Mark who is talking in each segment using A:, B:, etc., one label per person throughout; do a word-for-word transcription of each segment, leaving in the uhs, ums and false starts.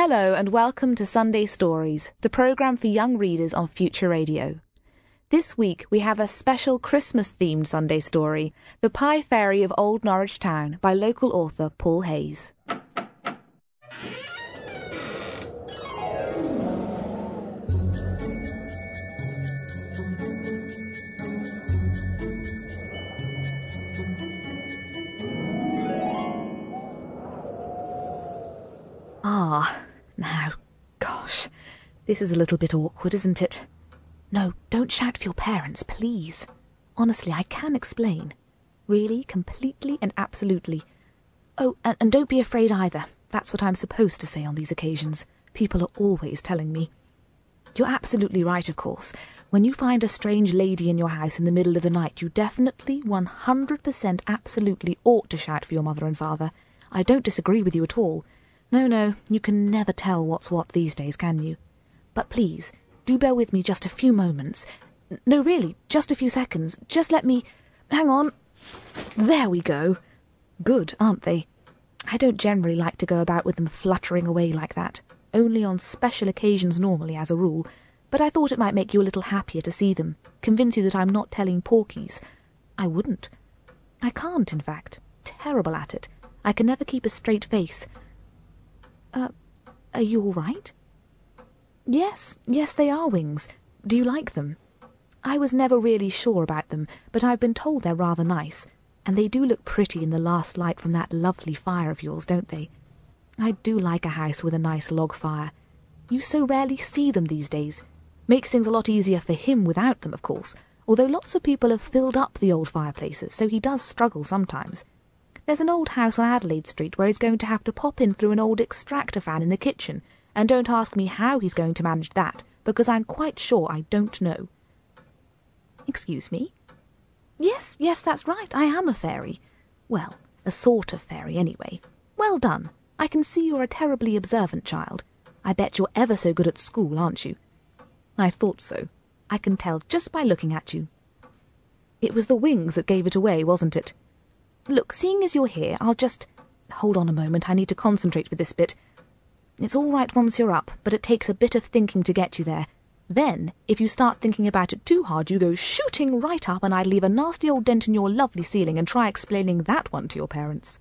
A: Hello and welcome to Sunday Stories, the programme for young readers on Future Radio. This week we have a special Christmas-themed Sunday story, The Pie Fairy of Old Norwich Town by local author Paul Hayes. Ah, now, gosh, this is a little bit awkward, isn't it? No, don't shout for your parents, please. Honestly, I can explain. Really, completely and absolutely. Oh, and, and don't be afraid either. That's what I'm supposed to say on these occasions. People are always telling me. You're absolutely right, of course. When you find a strange lady in your house in the middle of the night, you definitely, one hundred percent absolutely ought to shout for your mother and father. I don't disagree with you at all. No, no, you can never tell what's what these days, can you? But please, do bear with me just a few moments. No, really, just a few seconds. Just let me... Hang on. There we go. Good, aren't they? I don't generally like to go about with them fluttering away like that. Only on special occasions normally, as a rule. But I thought it might make you a little happier to see them. Convince you that I'm not telling porkies. I wouldn't. I can't, in fact. Terrible at it. I can never keep a straight face. Uh, are you all right? Yes, yes, they are wings. Do you like them? I was never really sure about them, but I've been told they're rather nice, and they do look pretty in the last light from that lovely fire of yours, don't they? I do like a house with a nice log fire. You so rarely see them these days. Makes things a lot easier for him without them, of course, although lots of people have filled up the old fireplaces, so he does struggle sometimes. There's an old house on Adelaide Street where he's going to have to pop in through an old extractor fan in the kitchen, and don't ask me how he's going to manage that, because I'm quite sure I don't know. Excuse me? Yes, yes, that's right, I am a fairy. Well, a sort of fairy anyway. Well done. I can see you're a terribly observant child. I bet you're ever so good at school, aren't you? I thought so. I can tell just by looking at you. It was the wings that gave it away, wasn't it? Look, seeing as you're here, I'll just... Hold on a moment, I need to concentrate for this bit. It's all right once you're up, but it takes a bit of thinking to get you there. Then, if you start thinking about it too hard, you go shooting right up and I'd leave a nasty old dent in your lovely ceiling and try explaining that one to your parents.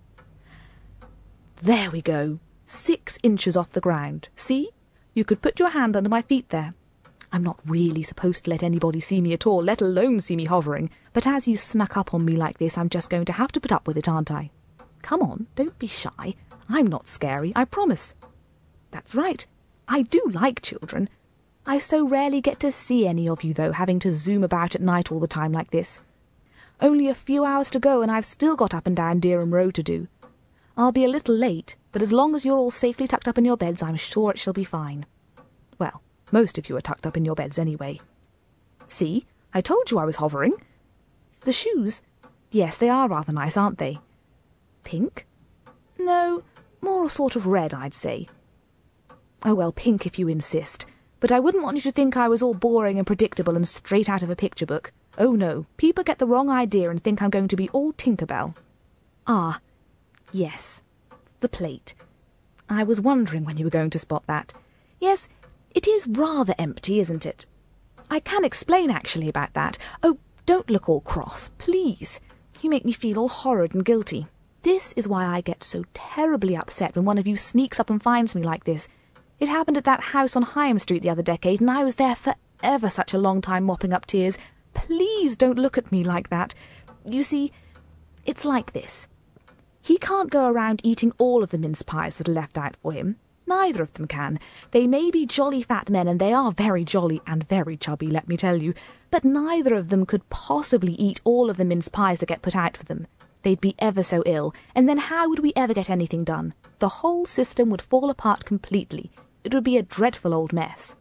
A: There we go. Six inches off the ground. See? You could put your hand under my feet there. I'm not really supposed to let anybody see me at all, let alone see me hovering, but as you snuck up on me like this, I'm just going to have to put up with it, aren't I? Come on, don't be shy. I'm not scary, I promise. That's right. I do like children. I so rarely get to see any of you, though, having to zoom about at night all the time like this. Only a few hours to go, and I've still got up and down Dereham Road to do. I'll be a little late, but as long as you're all safely tucked up in your beds, I'm sure it shall be fine. Well, most of you are tucked up in your beds anyway. See, I told you I was hovering. The shoes? Yes, they are rather nice, aren't they? Pink? No, more a sort of red, I'd say. Oh, well, pink if you insist. But I wouldn't want you to think I was all boring and predictable and straight out of a picture book. Oh, no, people get the wrong idea and think I'm going to be all Tinkerbell. Ah, yes, the plate. I was wondering when you were going to spot that. Yes, it is rather empty, isn't it? I can explain, actually, about that. Oh, don't look all cross, please. You make me feel all horrid and guilty. This is why I get so terribly upset when one of you sneaks up and finds me like this. It happened at that house on Higham Street the other decade, and I was there for ever such a long time mopping up tears. Please don't look at me like that. You see, it's like this. He can't go around eating all of the mince pies that are left out for him. Neither of them can. They may be jolly fat men, and they are very jolly and very chubby, let me tell you, but neither of them could possibly eat all of the mince pies that get put out for them. They'd be ever so ill, and then how would we ever get anything done? The whole system would fall apart completely. It would be a dreadful old mess.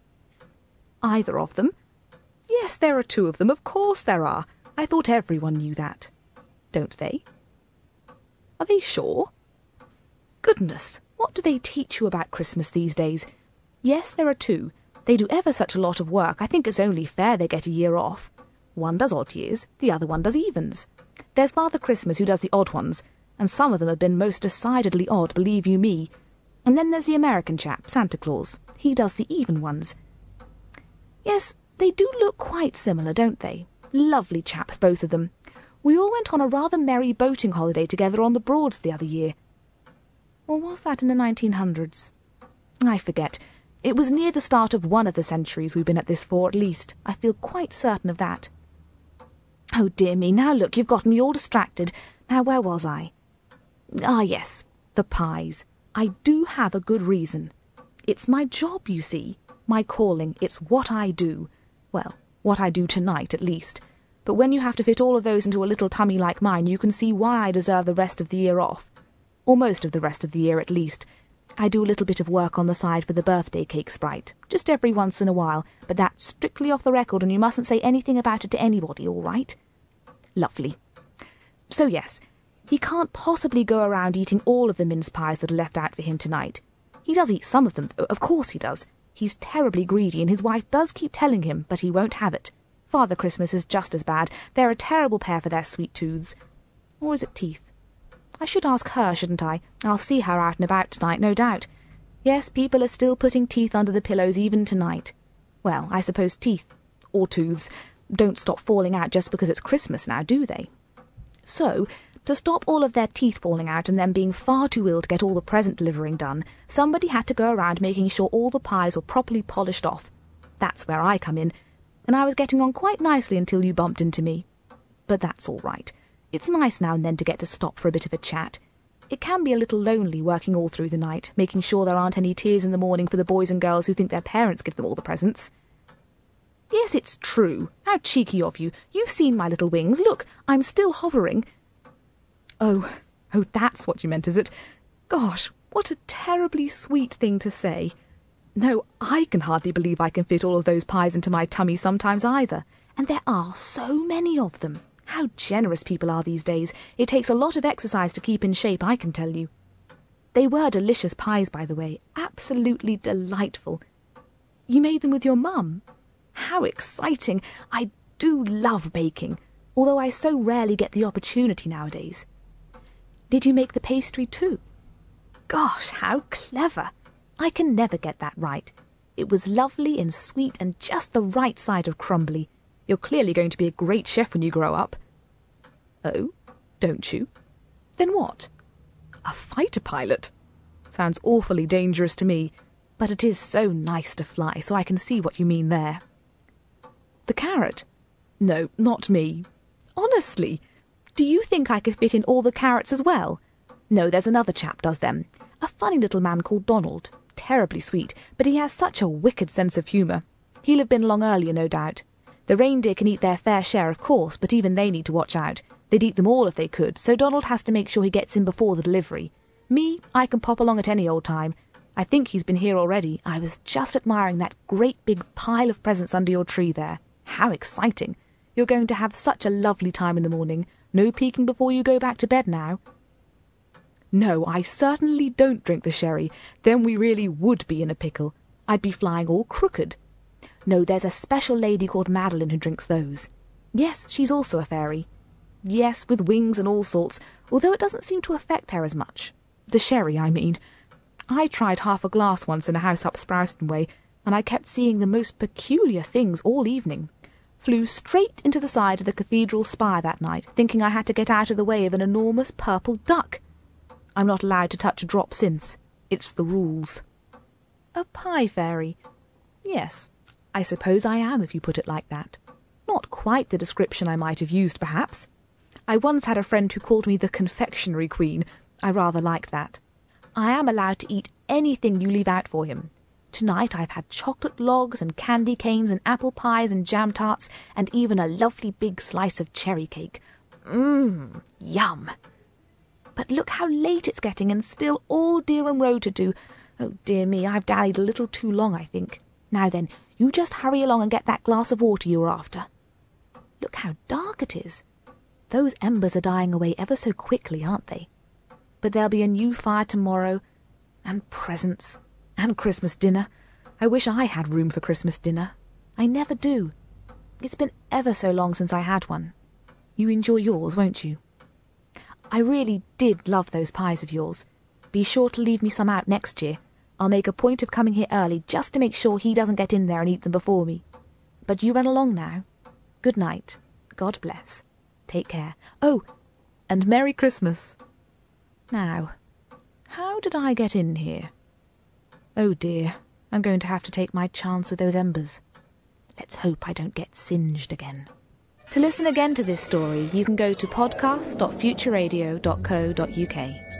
A: Either of them? Yes, there are two of them, of course there are. I thought everyone knew that. Don't they? Are they sure? Goodness, what do they teach you about Christmas these days? Yes, there are two. They do ever such a lot of work. I think it's only fair they get a year off. One does odd years, the other one does evens. There's Father Christmas who does the odd ones, and some of them have been most decidedly odd, believe you me. And then there's the American chap, Santa Claus. He does the even ones. Yes, they do look quite similar, don't they? Lovely chaps, both of them. We all went on a rather merry boating holiday together on the Broads the other year. Or was that in the nineteen hundreds? I forget. It was near the start of one of the centuries we've been at this for, at least. I feel quite certain of that. Oh, dear me, now look, you've got me all distracted. Now, where was I? Ah, yes, the pies. I do have a good reason. It's my job, you see. My calling. It's what I do. Well, what I do tonight, at least. But when you have to fit all of those into a little tummy like mine, you can see why I deserve the rest of the year off. Or most of the rest of the year, at least. I do a little bit of work on the side for the birthday cake sprite, just every once in a while, but that's strictly off the record and you mustn't say anything about it to anybody, all right? Lovely. So yes, he can't possibly go around eating all of the mince pies that are left out for him tonight. He does eat some of them, though, of course he does. He's terribly greedy and his wife does keep telling him, but he won't have it. Father Christmas is just as bad. They're a terrible pair for their sweet tooths. Or is it teeth? I should ask her, shouldn't I? I'll see her out and about tonight, no doubt. Yes, people are still putting teeth under the pillows even tonight. Well, I suppose teeth, or tooths, don't stop falling out just because it's Christmas now, do they? So, to stop all of their teeth falling out and them being far too ill to get all the present delivering done, somebody had to go around making sure all the pies were properly polished off. That's where I come in, and I was getting on quite nicely until you bumped into me. But that's all right. It's nice now and then to get to stop for a bit of a chat. It can be a little lonely working all through the night, making sure there aren't any tears in the morning for the boys and girls who think their parents give them all the presents. Yes, it's true. How cheeky of you. You've seen my little wings. Look, I'm still hovering. Oh, oh, that's what you meant, is it? Gosh, what a terribly sweet thing to say. No, I can hardly believe I can fit all of those pies into my tummy sometimes either. And there are so many of them. How generous people are these days. It takes a lot of exercise to keep in shape, I can tell you. They were delicious pies, by the way. Absolutely delightful. You made them with your mum? How exciting. I do love baking, although I so rarely get the opportunity nowadays. Did you make the pastry too? Gosh, how clever. I can never get that right. It was lovely and sweet and just the right side of crumbly. You're clearly going to be a great chef when you grow up. Oh, don't you? Then what? A fighter pilot? Sounds awfully dangerous to me, but it is so nice to fly, so I can see what you mean there. The carrot? No, not me. Honestly, do you think I could fit in all the carrots as well? No, there's another chap does them. A funny little man called Donald. Terribly sweet, but he has such a wicked sense of humour. He'll have been along earlier, no doubt. The reindeer can eat their fair share, of course, but even they need to watch out. They'd eat them all if they could, so Donald has to make sure he gets in before the delivery. Me, I can pop along at any old time. I think he's been here already. I was just admiring that great big pile of presents under your tree there. How exciting. You're going to have such a lovely time in the morning. No peeking before you go back to bed now. No, I certainly don't drink the sherry. Then we really would be in a pickle. I'd be flying all crooked. No, there's a special lady called Madeline who drinks those. Yes, she's also a fairy. Yes, with wings and all sorts, although it doesn't seem to affect her as much. The sherry, I mean. I tried half a glass once in a house up Sprowston way, and I kept seeing the most peculiar things all evening. Flew straight into the side of the cathedral spire that night, thinking I had to get out of the way of an enormous purple duck. I'm not allowed to touch a drop since. It's the rules. A pie fairy? Yes, I suppose I am if you put it like that. Not quite the description I might have used, perhaps. I once had a friend who called me the confectionery queen. I rather liked that. I am allowed to eat anything you leave out for him. Tonight I've had chocolate logs and candy canes and apple pies and jam tarts and even a lovely big slice of cherry cake. Mmm, yum. But look how late it's getting and still all Dereham Road to do. Oh, dear me, I've dallied a little too long, I think. Now then, you just hurry along and get that glass of water you were after. Look how dark it is. Those embers are dying away ever so quickly, aren't they? But there'll be a new fire tomorrow, and presents, and Christmas dinner. I wish I had room for Christmas dinner. I never do. It's been ever so long since I had one. You enjoy yours, won't you? I really did love those pies of yours. be sure to leave me some out next year. I'll make a point of coming here early just to make sure he doesn't get in there and eat them before me. But you run along now. Good night. God bless. Take care. Oh, and Merry Christmas. Now, how did I get in here? Oh dear, I'm going to have to take my chance with those embers. Let's hope I don't get singed again. To listen again to this story, you can go to podcast dot future radio dot co dot uk.